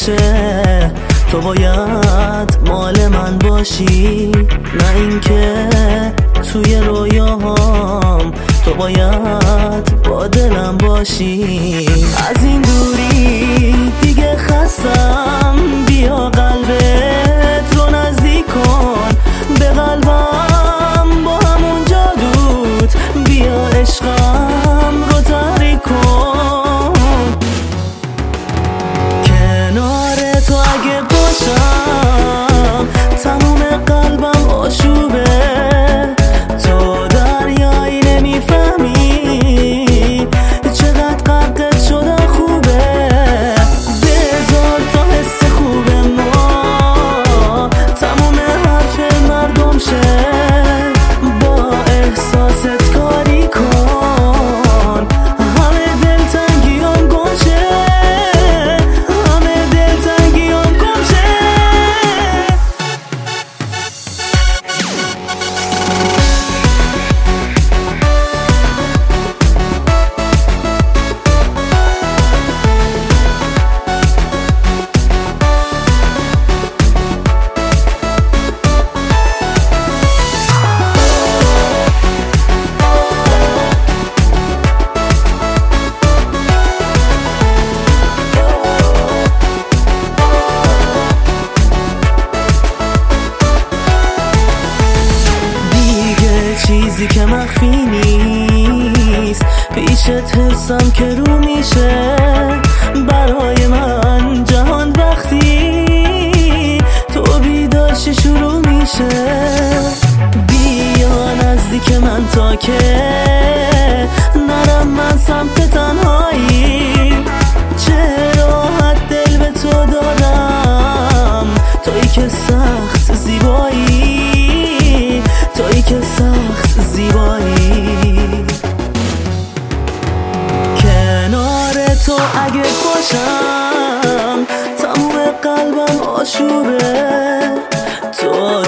باشه تو باید مال من باشی، نه اینکه توی رویاهام تو باید با دلم باشی. از این دوری دیگه خستم، بیا قلبت رو نزدیک کن به قلبم، با همون جادوت بیا عشقم رو تحریک کن. کنار تو اگه باشم تموم قلبم آشوبه، تو دریایی نمیفهمی چقدر غرقت شدن خوبه. بذار تا حس خوب ما تموم حرف مردم شه، با احساست کاری کن، همه دلتنگیام گم شه، همه دلتنگیام گم شه. چیزی که مخفی نیست پیشت حسم که رو میشه، برای من جهان وقتی تو بیدارشی شروع میشه. بیا نزدیک من تا که نرم من سمت تنهایی، چه راحت دل به تو دادم، تویی که سخت زیبایی، تویی که سخت زیبایی. کنار تو اگه باشم تموم قلبم آشوبه، تو